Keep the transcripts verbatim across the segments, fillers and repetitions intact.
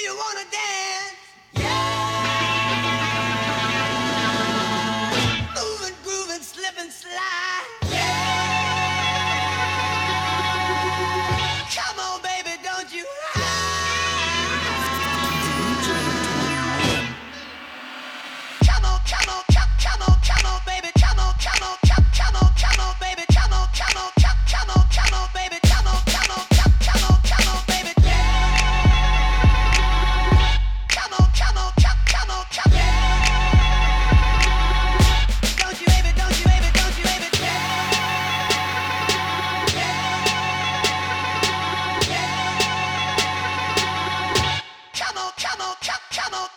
you wanna dance? Moving, grooving, slip and slide. Come on, baby, don't you hide. Come on, come on, come, come on, come on, baby, come on, come on, come, come on, come on, baby, come on, come on, come, come on, come on, baby, come on, come on, come, come on, come on, baby. Come on, come on, come, come on, come. Don't you ever, don't you ever, don't you ever. Come on, come on, come, come on.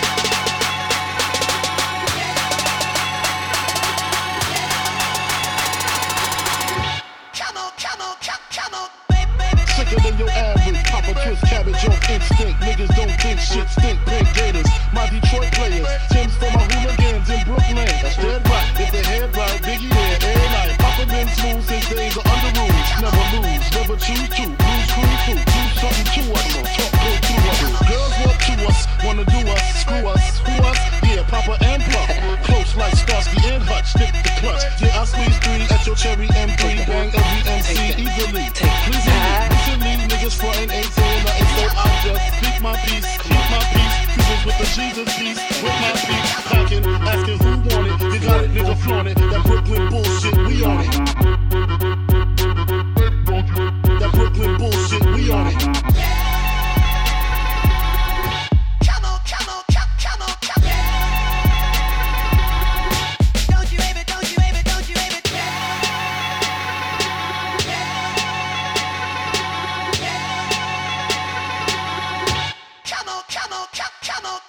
Come on, come on, come, come on, baby, baby. Sicker than your average, Papa twist cabbage on instinct. Niggas don't think shit stink, big gators. My Detroit players, Tim's for my hooligans in Brooklyn. That's dead right, if they head right, Biggie there every night. Papa been smooth since days of under rules. Never lose, never choose to. Blues crew too, do something to us. Talk go through us. Girls walk to us, wanna do us, screw us, who us? Yeah, Papa and Puff. Close like Starsky and Hutch, stick the clutch. Yeah, I squeeze three at your cherry M three, bang every M C easily. Pleasingly, recently niggas frontin' ain't saying nothing, so I just speak my peace, keep my peace. Cruising with the Jesus peace, with my feet packing, asking who want it. You got it, nigga, flaunt it. That Brooklyn bullshit, we on it. That Brooklyn bullshit, we on it. Come on, come on, come, come on, come. Don't you ever, don't you ever, don't you ever. Come on, come on, come, come on.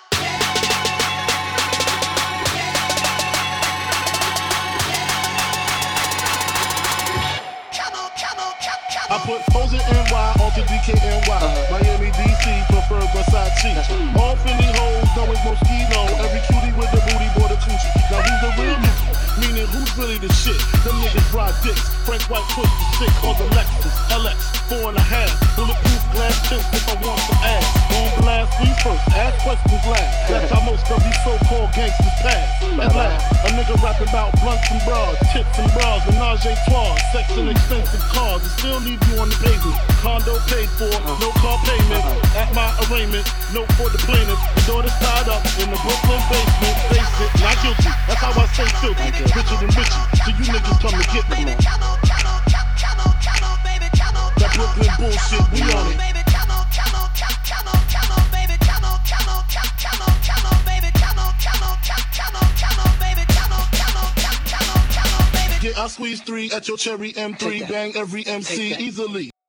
Come on, come on, come, come I on. put Posey N Y onto D K N Y. Miami, D C, prefer Versace. All Philly hoes know it's Moschino. Every cutie with the booty, boy, the coochie. Now who's the real nigga? Meaning who's really the shit? Them niggas ride dicks. Frank White push the stick on the Lexus L X four and a half. Bulletproof glass tips if I want some ass. On blast, we first. Ask questions last. That's how most of these so-called gangsters pass. At last, a nigga rapping about blunts and bras, tits and bras, menage a trois, sex and expensive cars. It still leave you on the pavement. Condo paid for, no car payment. At my arraignment, no for the plaintiff. The daughter's tied up in the Brooklyn basement. Face it, not guilty. That's how I say filthy. Richer than Richie. So you niggas come to get me. Come on, come on, come, come on, come on, baby, come on. That Brooklyn bullshit, we on it. Baby, come on, come on, come, come on, come on, baby, come on, come on, come, come on, come on, baby, come on, come on, come, come on, come on, baby, come on, come on, come, come on, come on, baby. Yeah, I squeeze three at your cherry M three, bang every M C easily.